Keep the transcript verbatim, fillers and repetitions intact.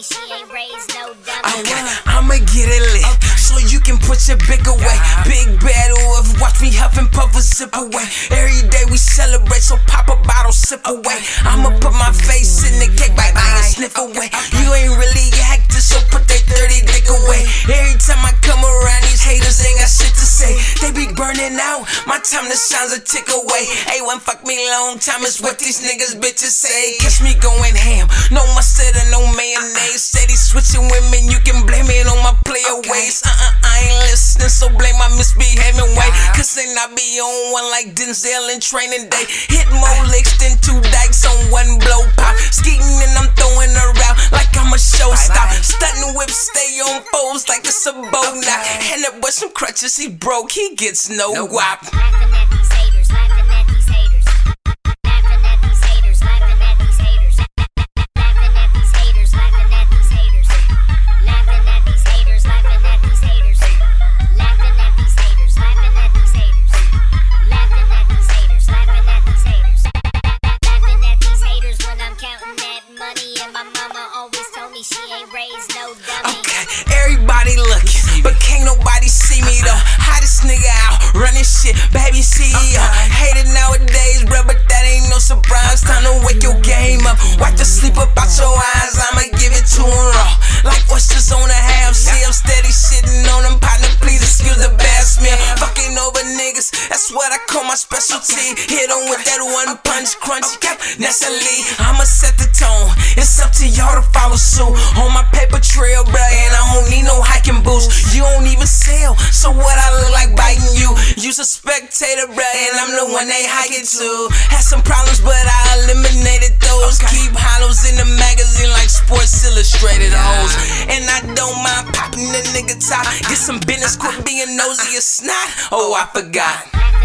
she ain't raised no dummy. Okay, I'ma get it lit, okay, so you can put your big away. Yeah. Big bad wolf, watch me huff and puff a zip away. Every day we celebrate, so pop a bottle, sip away. I'ma put my face in the cake, bite, bite, and sniff away. You ain't really acting, so put that dirty dick away. Every time I come around, these haters ain't got shit to say. They be burning out, my time to shine's a tick away. A one fuck me long time is what these niggas bitches say. Catch me going ham, no mustard and no mayonnaise. Steady switching women, you can blame it on my player ways. Uh-uh, I ain't listening, so blame my misbehaving way. Cause then I be on one like Denzel in Training Day. Hit more licks than two dikes on one blow pop. Skeeting and I'm throwing her out like I'm a showstop. Stunting whip, stay on foes like it's a bow knot. And that boy some crutches, he broke, he gets no guap. Laughing at these haters, laughing at these haters. Laughing at these haters, laughing at these haters. Laughing at these haters, laughing at these haters. Laughing at these haters, laughing at these haters. Laughing at these haters, laughing at these haters. Laughing at these haters, laughing at these haters. Laughing at these haters when I'm counting that money. And my mama always told me she ain't raised no dummy. Okay, everybody looking, but can't nobody see me though. Hottest nigga out, running shit, baby C E O. Hated nowadays, bruh, but that ain't no surprise. Time to wake your game up, wipe the sleep up out your eyes. I'ma give it to 'em raw, like oysters on a half. See, I'm steady shitting on them, partner, please excuse the bad smell. Fucking over niggas, that's what I call my specialty. Hit 'em with that one punch, crunch, cap, Nestle. I'ma set the tone, it's up to y'all to follow suit. On my paper trail, bruh, and I don't need no hiking boots. You don't even sell, so what I look like biting you? You's a spectator, bruh, and I'm the one they hiking to. Had some problems, but I eliminated those. Keep hollows in the magazine like Sports Illustrated hoes. And I don't mind popping the nigga top. Get some business, quit being nosy as snot. Oh, I forgot.